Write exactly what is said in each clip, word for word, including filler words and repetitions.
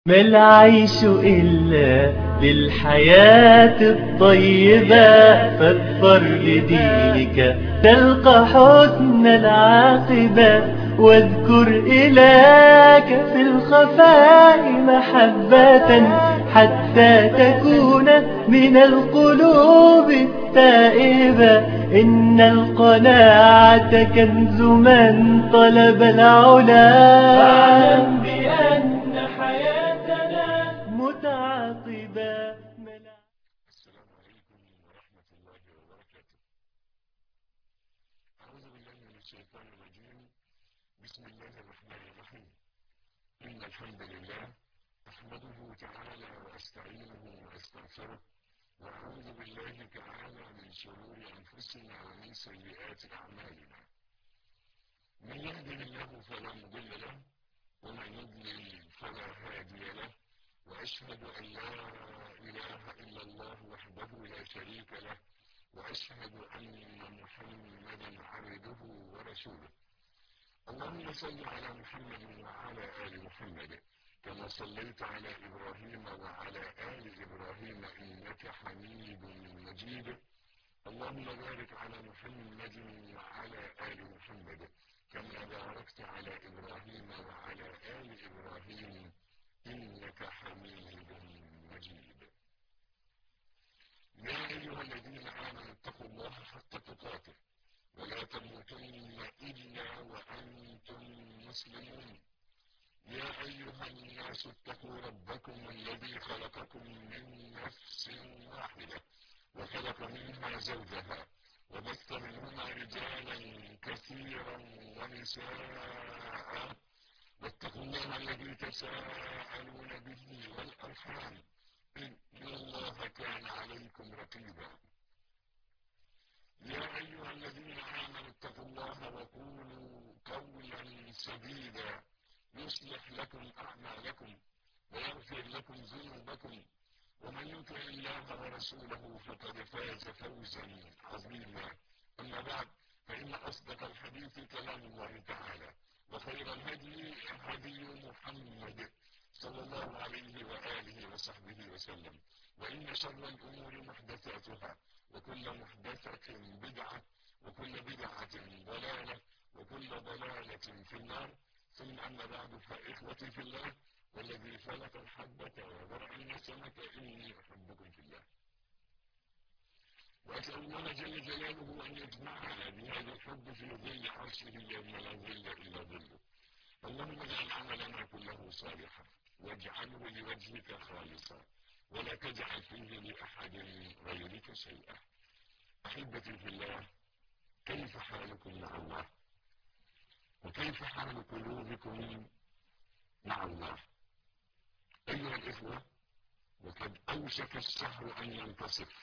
ما العيش إلا للحياة الطيبة، فاظفر لدينك تلقى حسن العاقبة، واذكر إلهك في الخفاء محبة، حتى تكون من القلوب التائبة. إن القناعة كنز من طلب العلا، فاعلم بأن حياتنا متعاقبة. السلام عليكم ورحمة الله وبركاته. أعوذ بالله من الشيطان الرجيم. بسم الله الرحمن الرحيم. إن الحمد لله أحمده تعالى وأستعينه وأستغفره، وأعوذ بالله تعالى من شرور أنفسنا ومن سيئات أعمالنا. من يهده الله فلا مضل له، ومن يضلل فلا هادي له، وأشهد أن لا إله إلا الله وحده لا شريك له، وأشهد أن محمدا عبده ورسوله. اللهم صل على محمد وعلى آل محمد كما صليت على إبراهيم وعلى آل إبراهيم إنك حميد مجيد. اللهم بارك على محمد وعلى آل محمد كما باركت على إبراهيم وعلى آل إبراهيم إنك حميد مجيد. يا أيها الذين آمنوا اتقوا الله حق تقاته ولا تموتن إلا وأنتم مسلمون. يا أيها الناس اتقوا ربكم الذي خلقكم من نفس واحدة وخلق منها زوجها وبث منهما رجالا كثيرا ونساء، واتقوا الله الذي تساءلون به والأرحام إن الله كان عليكم رقيبا. يا أيها الذين آمنوا اتقوا الله وقولوا قولا سديدا يصلح لكم أعمالكم ويغفر لكم ذنوبكم، ومن يطع الله ورسوله فقد فاز فوزا عظيما. أما بعد، فإن أصدق الحديث كلام الله تعالى، وخير الهدي هدي محمد صلى الله عليه وآله وصحبه وسلم، وإن شر الأمور محدثاتها، وكل محدثة بدعة، وكل بدعة ضلالة، وكل ضلالة في النار. ثم أما بعد، فإخوتي في الله والذي فلق الحبة وبرع النسمة إني أحبكم في الله، وأسأل الله جل جلاله أن يجمعنا بهذا الحب في ظل عرشه يوم لا ظل إلا ظله. اللهم اجعل عملنا كله صالحا واجعله لوجهك خالصا، ولا تجعل فيه لأحد غيرك شيئا. أحبتي في الله، كيف حالكم مع الله؟ وكيف حال قلوبكم مع الله؟ أيها الإخوة، وقد أوشك الشهر أن ينتصف.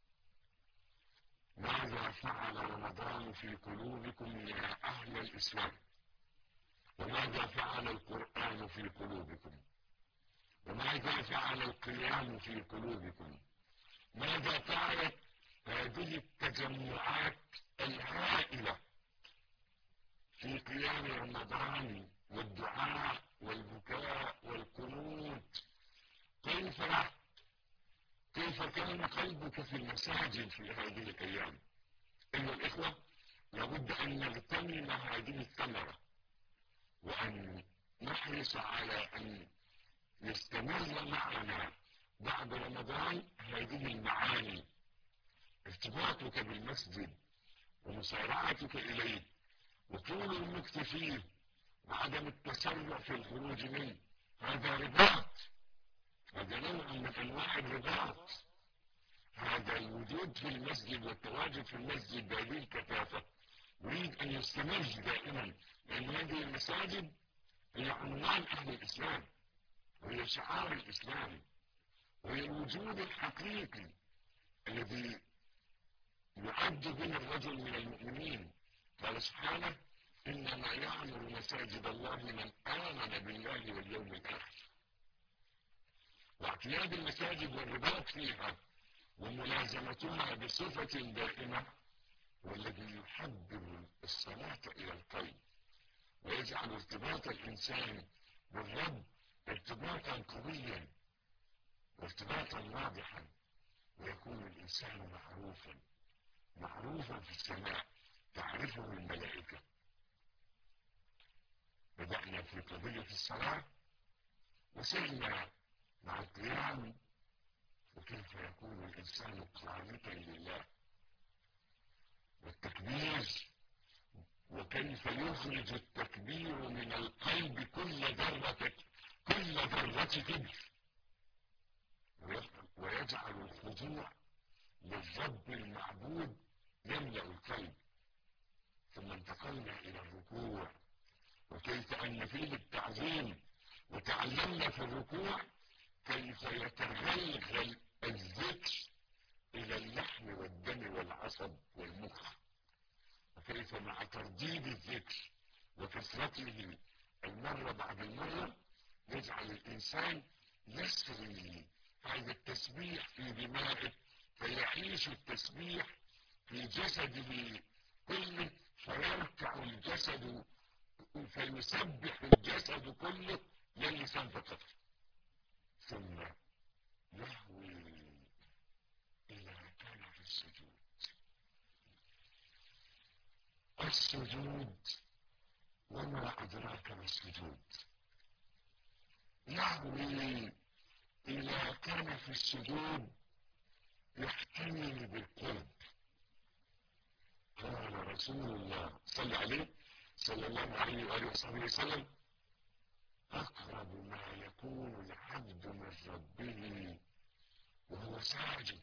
ماذا فعل رمضان في قلوبكم يا أهل الإسلام؟ وماذا فعل القرآن في قلوبكم؟ وماذا فعل القيام في قلوبكم؟ ماذا فعلت هذه التجمعات الهائلة في قيام رمضان والدعاء والبكاء والقنوت؟ كيف كيف كان قلبك في المساجد في هذه الأيام؟ أيها الإخوة، لابد أن نغتنم هذه الثمرة، وأن نحرص على أن يستمر معنا بعد رمضان هذه المعاني: ارتباطك بالمسجد ومسارعتك إليه وطول المكث فيه وعدم التسرع في الخروج منه. هذا رباط، هذا نوع من أنواع الرباط. هذا الوجود في المسجد والتواجد في المسجد بهذه الكثافة يريد أن يستمر دائما، لأن هذه المساجد هي عنوان أهل الإسلام، وهي شعار الإسلام، وهي الوجود الحقيقي الذي يعد به الرجل من المؤمنين. قال سبحانه: إنما يعمر مساجد الله من آمن بالله واليوم الآخر. واعتياد المساجد والرباط فيها وملازمتها بصفة دائمة هو الذي يحبب الصلاة إلى القلب، ويجعل ارتباط الإنسان بالرب ارتباطا قويا وارتباطا واضحا، ويكون الإنسان معروفا معروفا في السماء تعرفه الملائكة. بدأنا في قضية الصلاة وسرنا مع القيام، وكيف يكون الإنسان قانتا لله، والتكبير، وكيف يخرج التكبير من القلب كل ذرة كل ذرة كبر، ويجعل الخضوع للرب المعبود يملأ القلب. ثم انتقلنا إلى الركوع، وكيف أن فيه التعظيم، وتعلمنا في الركوع كيف يتغلغل الذكر إلى اللحم والدم والعصب والمخ، وكيف مع ترديد الذكر وكثرته المرة بعد المرة يجعل الإنسان يسري هذا التسبيح في دماغه، فيعيش التسبيح في جسده كله، فيركع الجسد فيسبح الجسد كله لا اللسان فقط، ثم يهوي إلى كنف السجود. السجود وما أدراك ما السجود، يهوي إلى كنف السجود يحتمل بالقرب. قال رسول الله صلى عليه صلى الله عليه وآله وصحبه وسلم: أقرب ما يكون العبد من ربه وهو ساجد.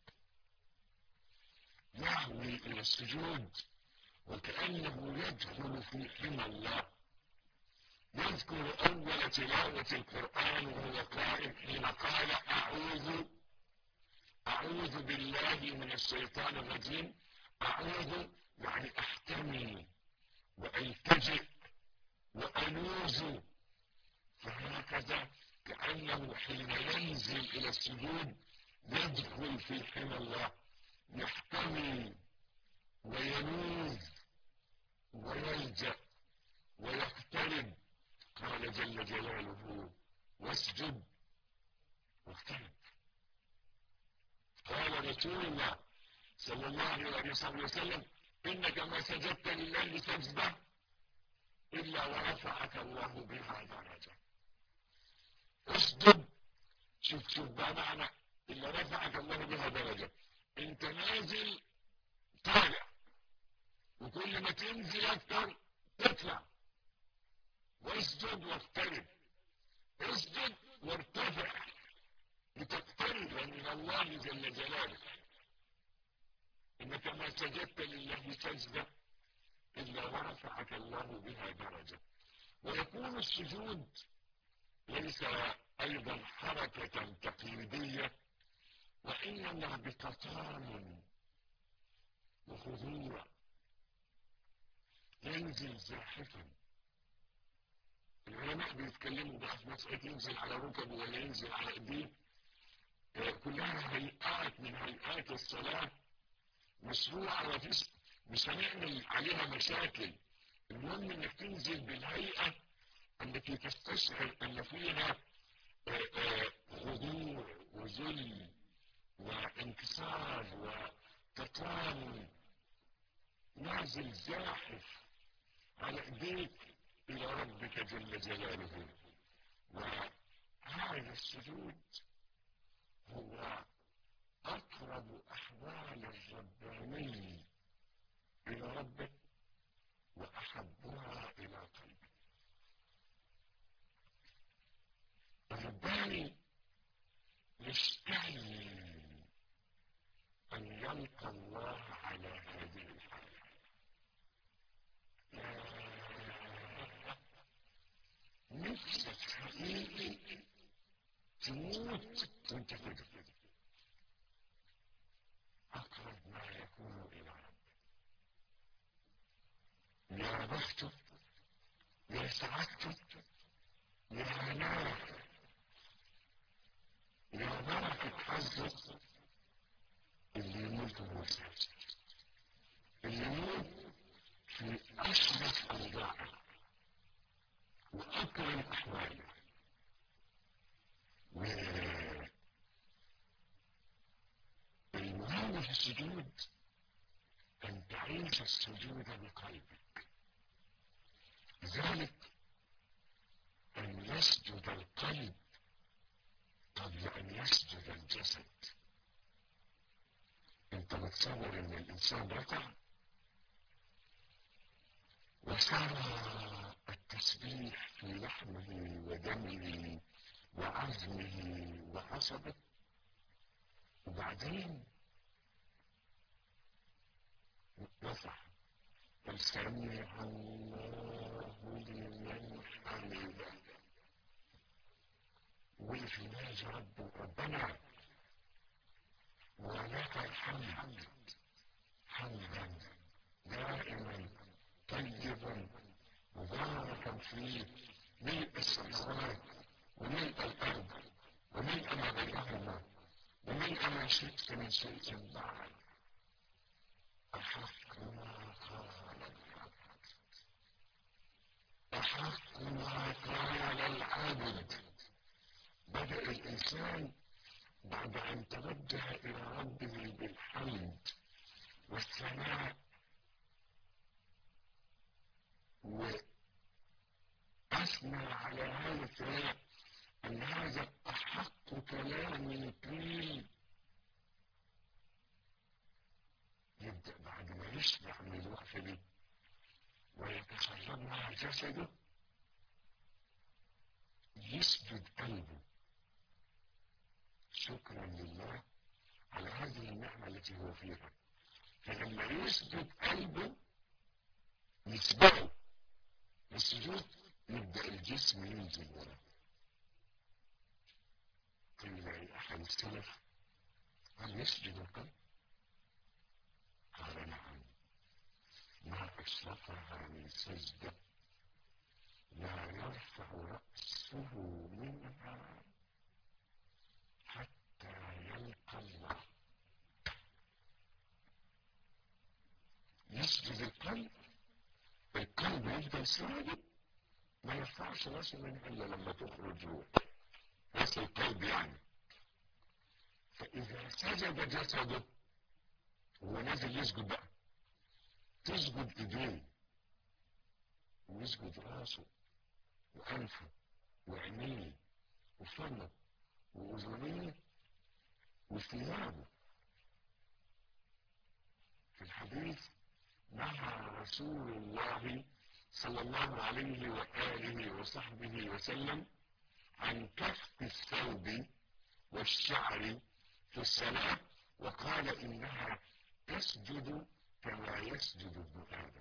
يهوي إلى السجود وكأنه يدخل في حمى الله. يذكر أول تلاوة القرآن وهو قائم حين قال: أعوذ أعوذ بالله من الشيطان الرجيم. أعوذ يعني أحتمي وألتجئ وألوذ، فهكذا كأنه حين ينزل إلى السجود يدخل في حمى الله، يحتمي ويلوذ ويلجأ ويقترب. قال جل جلاله: واسجد واقترب. قال رسول الله صلى الله عليه وسلم: إنك ما سجدت لله سجدة إلا ورفعك الله بها درجة. اسجد، شوف شوف ده معنى إلا رفعك الله بها درجة. انت نازل طالع، وكل ما تنزل أكتر تطلع. واسجد واقترب، اسجد وارتفع لتقترب من الله جل جلاله. إنك ما سجدت لله سجدة إلا ورفعك الله بها درجة. ويكون السجود ليس أيضا حركة تقليدية، وإنما بتطامن وخضوع. ينزل زاحفا. العلماء بيتكلموا بقى في مسألة ينزل على ركبه ولا ينزل على ايديه، كلها هيئات من هيئات الصلاة مشروعة، وفيش مش هنعمل عليها مشاكل. المهم انك تنزل بالهيئة التي تستشعر ان فيها خضوع وذل وانكسار وتطامن، نازل زاحف على ايديك الى ربك جل جلاله. وهذا السجود هو اقرب احوال الرباني الى ربك واحبها الى قلبك. الرباني يشتهي ان يلقى الله على هذه الحال. نفسك حقيقي تموت وانت كده. اقرب ما يكون الى ربك. يا بخته، يا سعادته، يا هناه، يا بركة حظه اللي يموت وهو ساجد، اللي يموت في اشرف اوضاعه واكرم احواله. والمهم في السجود أن تعيش السجود بقلبك. لذلك أن يسجد القلب قبل أن يسجد الجسد. أنت متصور أن الإنسان ركع وصار التسبيح في لحمه ودمه وعزمه وعصبه، وبعدين رفع فسمع الله لمن حمده وقف يناجي ربه ربنا ولك الحمد حمدا دائما طيبا مباركا فيه ملء السماوات وملء الارض وملء ما بينهما وملء ما شئت من شيء بعد أحق ما قال العبد أحق ما قال العبد. بدأ الإنسان بعد أن توجه إلى ربه بالحمد والثناء وأثنى على هذا الثناء أن هذا أحق كلام قيل، يبدأ بعد ما يشبع من الوقفة دي ويتخرجها جسده يسجد قلبه شكرا لله على هذه النعمة التي هو فيها. فلما يسجد قلبه يسبقه السجود يبدأ الجسم ينزل وراه. قيل لأحد السلف هل يسجد القلب؟ قال نعم، ما أشرفها من سجدة لا يرفع رأسه منها حتى يلقى الله. يسجد القلب، القلب يفضل ساجد ما يرفعش راسه منها إلا لما تخرج روح راس القلب يعني. فإذا سجد جسده هو نازل يسجد بقى، تسجد ايديه ويسجد راسه وانفه وعينيه وفمه واذنيه وثيابه. في الحديث نهى رسول الله صلى الله عليه وآله وصحبه وسلم عن كف الثوب والشعر في الصلاة وقال إنها تسجد كما يسجد ابن آدم.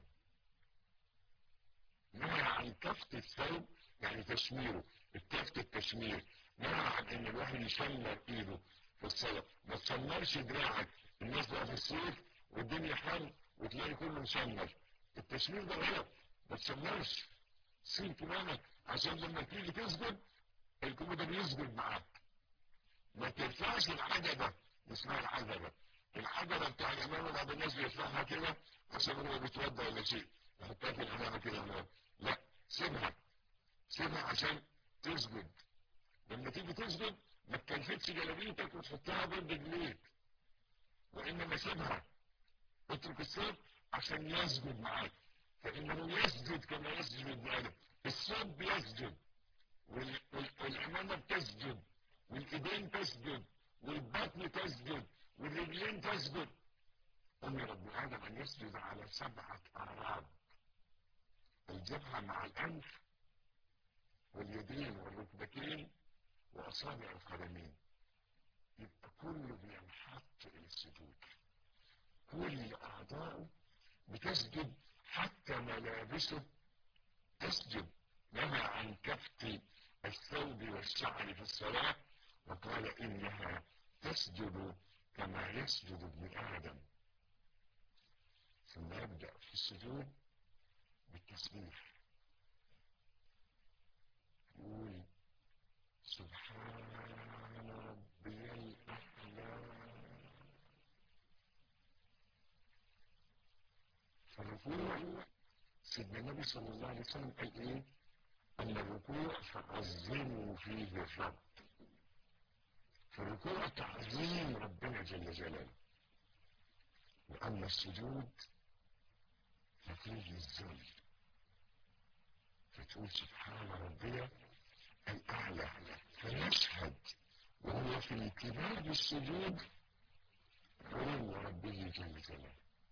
نهى عن كفت الثوب يعني تشميره، الكفت التشمير. نهى عن ان الواحد يشمر ايده في الصلاة. ما تشمرش دراعك، الناس بقى في الصيف والدنيا حر وتلاقي كله مشمر، التشمير ده غلط. ما تشمرش، سيب كمامك عشان لما تيجي تسجد الكم ده بيسجد معاك. ما ترفعش العجبة، اسمها العجبة، العجبة بتاع الامامة بعض الناس بيرفعها كده عشان هو بيتوضى ولا شيء يحطها في الامامة كده هنا. لا، سيبها سيبها عشان تسجد. لما تيجي تسجد ما تكلفتش جلابيتك وتحطها بين رجليك، وانما سيبها اترك الثوب عشان يسجد معاك، فانه يسجد كما يسجد ابن ادم. الثوب بيسجد والامامة بتسجد والايدين تسجد والبطن تسجد والرجلين تسجد. امر ابن ادم ان يسجد على سبعة اعراض: الجبهة مع الانف واليدين والركبتين واصابع القدمين. يبقى كله بينحط الى السجود، كل اعضاؤه بتسجد حتى ملابسه تسجد. نهى عن كفت الثوب والشعر في الصلاة وقال إنها تسجد كما يسجد ابن آدم. ثم يبدأ في السجود بالتسبيح، يقول سبحان ربي الأعلى. فالركوع سيدنا النبي صلى الله عليه وسلم قال ايه؟ ان الركوع فعظموا فيه الرب. فالركوع تعظيم ربنا جل جلاله، وأما السجود ففيه الذل، فتقول سبحان ربي الأعلى، فيشهد وهو في انكباب السجود علو ربه جل جلاله.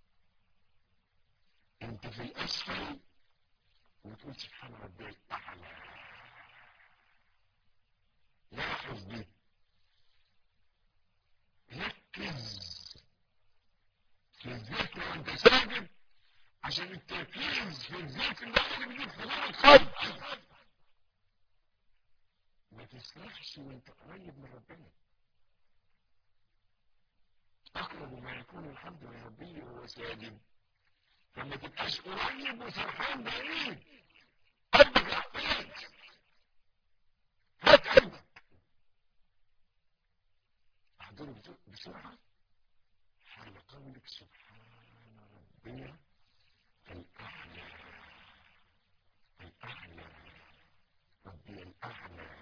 انت في الأسفل وتقول سبحان ربي الأعلى. لاحظ دي، ركز في الذكر وانت ساجد، عشان التركيز في الذكر ده اللي بيجيب حضور القلب. ما تسرحش وانت قريب من ربنا. اقرب ما يكون الحمد لربه وهو ساجد، فما تبقاش قريب وسرحان بعيد. قلبك يحتاج، هات قلبك احضره بسرعه حال قولك سبحان ربي الأعلى. الأعلى ربي الأعلى.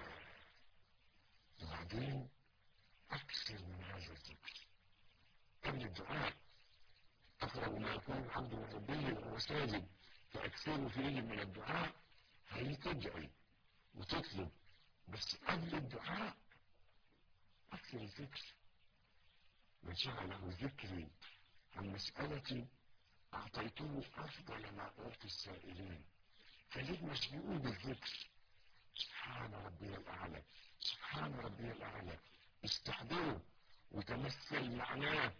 وبعدين أكثر من هذا الذكر قبل الدعاء. أقرب ما يكون الحمد لله ربي وهو ساجد، فأكثروا فيه من الدعاء. هي تدعي وتطلب، بس قبل الدعاء أكثر الذكر. وجعله ذكري عن مسألتي أعطيته أفضل ما أعطي السائلين. فليه مش بيقول بالذكر سبحان ربي الأعلى، سبحان ربي الأعلى؟ استحضره وتمثل معناه.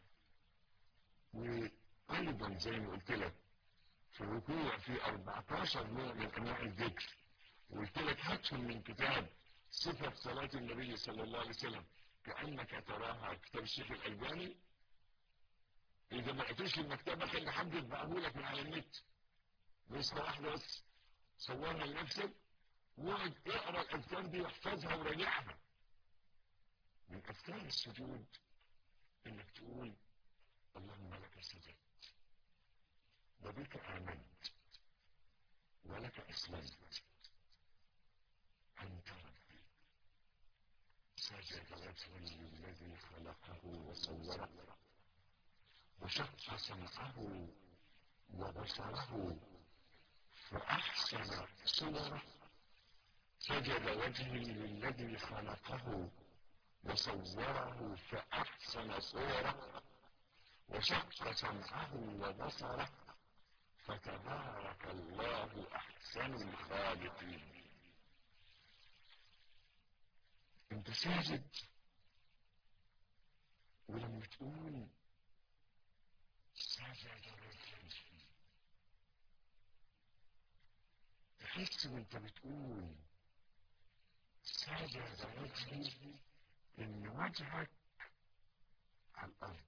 وأيضا زي ما قلت لك في الركوع في أربعتاشر نوع من أنواع الذكر، وقلت لك هاتهم من كتاب صفة صلاة النبي صلى الله عليه وسلم كأنك تراها، كتاب الشيخ الألباني. إذا ما لقيتوش في المكتبة خلي حد يطبعه لك من على النت، نسخة واحدة بس صورها لنفسك، واقعد اقرا الأذكار دي واحفظها وراجعها. من أذكار السجود إنك تقول اللهم لك سجدت وبك آمنت ولك أسلمت أنت ربي. سجد وجهي للذي خلقه وصوره وشق سمعه وبصره فأحسن صوره. سجد وجهي للذي خلقه وصوره فأحسن صوره وشق سمعه وبصره فتبارك الله أحسن الخالقين. انت ساجد، ولما تقول سجد وجهي تحس وانت بتقول سجد وجهي ان وجهك على الارض.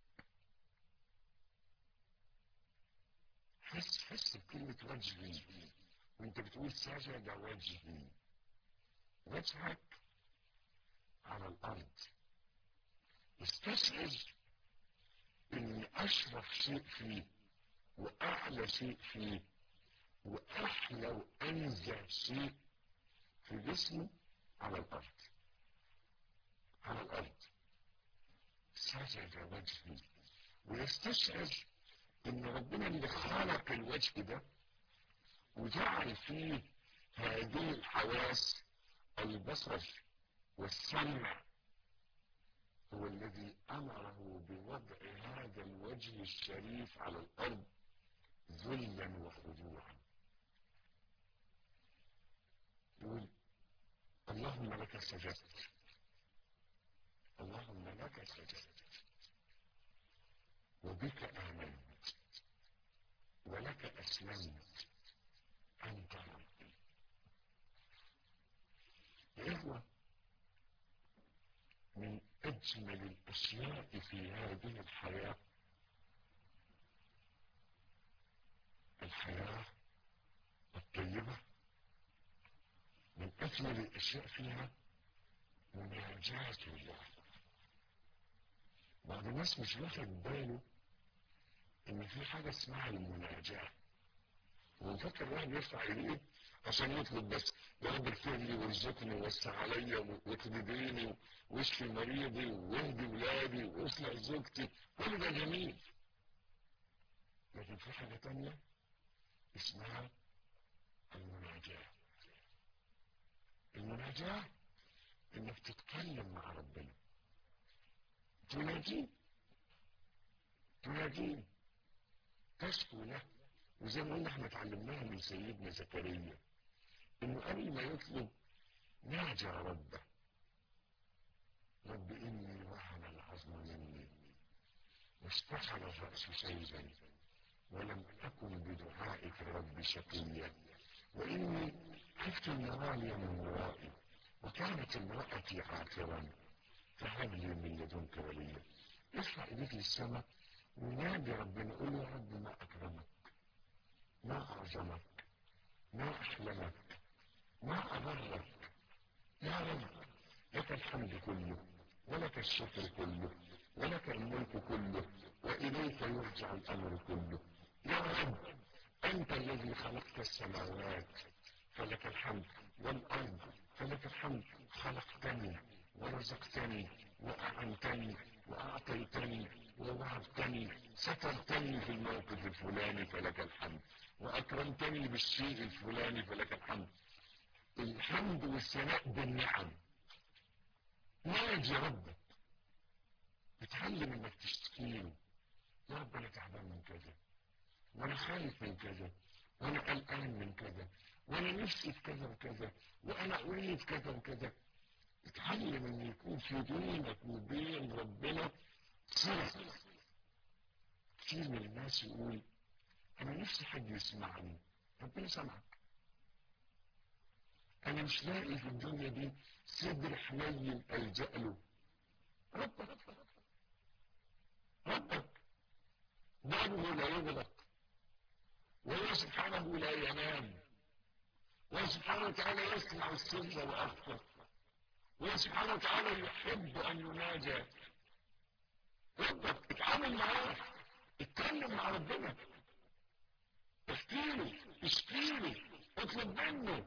حس حس بكلمة وجهي وانت بتقول سجد وجهي، وجهك على الارض. استشعر ان اشرف شيء فيه واعلى شيء فيه واحلى وانزه شيء في جسمه على الارض. على الارض سجد وجهي، ويستشعر ان ربنا اللي خلق الوجه ده وجعل فيه هذه الحواس البصر والسمع هو الذي امره بوضع هذا الوجه الشريف على الارض ذلا وخضوعا. يقول اللهم لك سجدت، اللهم لك سجدت وبك آمنت ولك أسلمت أنت ربي. يا إخوة، من أجمل الأشياء في هذه الحياة الحياة الطيبة، من أجمل الأشياء فيها مناجاة الله. بعض الناس مش واخد باله إن في حاجة اسمها المناجاة. ومفكر الواحد يرفع ايديه عشان يطلب بس يا رب اغفر لي وارزقني ووسع عليا واقضي ديني واشفي مريضي واهدي ولادي واصلح زوجتي، كل ده جميل. لكن في حاجة تانية اسمها المناجاة. المناجاة انك تتكلم مع ربنا، تناجيه تناجيه تشكو له. وزي ما قلنا احنا اتعلمناها من سيدنا زكريا انه قبل ما يطلب ناجى ربه، رب اني وهن العظم مني واستحل الراس شيبا ولم اكن بدعائك رب شقيا واني خفت الموالي من ورائي وكانت امرأتي عاقرا فهب لي من لدنك وليا. ارفع ايديك للسماء ونادي ربنا، قول يا رب ما اكرمك، ما اعظمك، ما احلمك، ما أبرك. يا رب لك الحمد كله ولك الشكر كله ولك الملك كله وإليك يرجع الأمر كله. يا رب أنت الذي خلقت السماوات فلك الحمد والأرض فلك الحمد، خلقتني ورزقتني وأعنتني وأعطيتني ووهبتني، سترتني في الموقف الفلاني فلك الحمد، وأكرمتني بالشيء الفلاني فلك الحمد. الحمد والثناء بالنعم. ناجي ربك، اتعلم انك تشتكيله، يا رب انا تعبان من كذا وانا خايف من كذا وانا قلقان من كذا وانا نفسي في كذا وكذا وانا اريد كذا وكذا. اتعلم ان يكون في بينك وبين ربنا صلة. كتير من الناس يقول انا نفسي حد يسمعني، ربنا سمعك. انا مش لاقي في الدنيا دي صدر حنين الجأ له، ربك ربك بابه لا يغلق وهو سبحانه لا ينام، وهو سبحانه وتعالى يسمع السر واخفى، وهو سبحانه وتعالى يحب ان يناجى. ربك اتعامل معاه، اتكلم مع ربنا، احكي له اشكي له اطلب منه.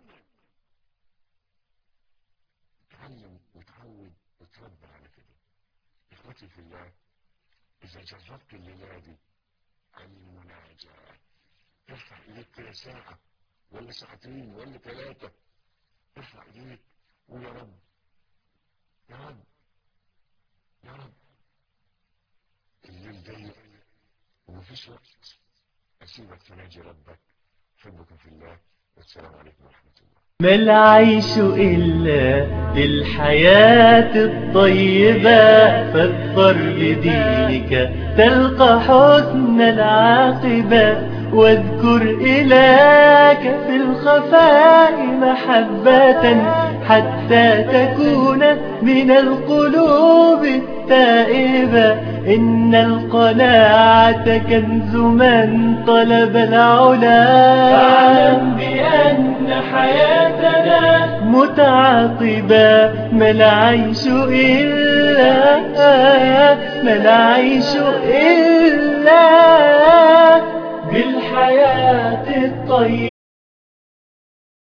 اتعلم وتعود وتربى على كده. اخوتي في الله، اذا جربت الليله دي المناجاه، ارفع ايديك كده ساعه ولا ساعتين ولا ثلاثه، ارفع ايديك ويا رب يا رب يا رب. الليل ضيق ومفيش وقت، اسيبك تناجي ربك. احبكم في الله والسلام عليكم ورحمه الله. ما العيش إلا للحياة الطيبة، فاظفر بدينك تلقى حسن العاقبة، واذكر إلهك في الخفاء محبة، حتى تكون من القلوب التائبة. إن القناعة كنز من طلب العلا، فاعلم بأن حياتنا متعاقبة. ما العيش إلا ما العيش إلا بالحياة الطيبة.